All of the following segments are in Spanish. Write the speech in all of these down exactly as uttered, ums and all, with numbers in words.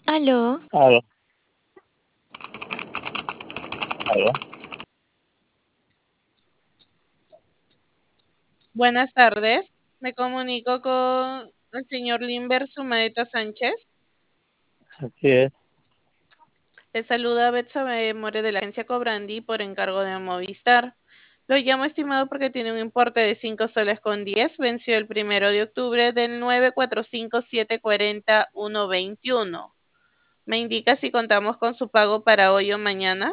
Aló, Aló, aló. Buenas tardes, me comunico con el señor Limber Sumaeta Sánchez. Así es. Le saluda Betsabe More de la agencia Cobrandi por encargo de Movistar. Lo llamo estimado porque tiene un importe de cinco soles con diez, venció el primero de octubre del nueve cuatro cinco siete cuatro cero uno veintiuno. ¿Me indica si contamos con su pago para hoy o mañana?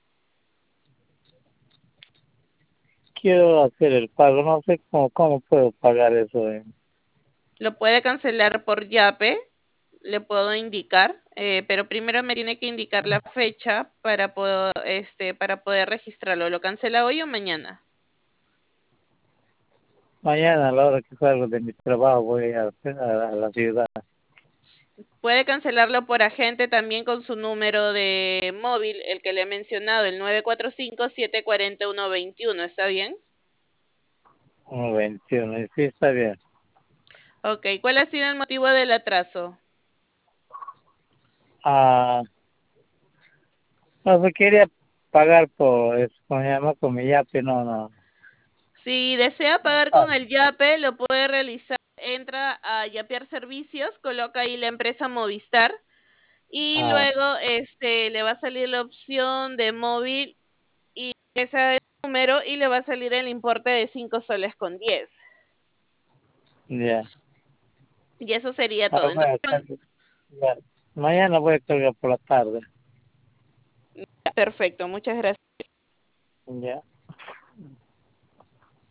Quiero hacer el pago. No sé cómo, cómo puedo pagar eso. eh. Lo puede cancelar por Yape, le puedo indicar, eh, pero primero me tiene que indicar la fecha para poder, este, para poder registrarlo. ¿Lo cancela hoy o mañana? Mañana, a la hora que salgo de mi trabajo, voy a, a, a la ciudad. Puede cancelarlo por agente también con su número de móvil, el que le he mencionado, el nueve cuatro cinco siete cuatro cero uno veintiuno. ¿Está bien? Un veintiuno. Y sí, está bien. Ok, ¿cuál ha sido el motivo del atraso? Ah, no, se quería pagar por, es, ¿cómo se llama? Con mi yape. No, no. Si desea pagar con el Yape, lo puede realizar. Entra a Yapear Servicios, coloca ahí la empresa Movistar y Ah, luego este le va a salir la opción de móvil y ese es el número y le va a salir el importe de cinco soles con diez. ya. Y eso sería Ah, todo. voy a Entonces, cargar- ya. Mañana voy a cargar por la tarde. perfecto, muchas gracias. Ya.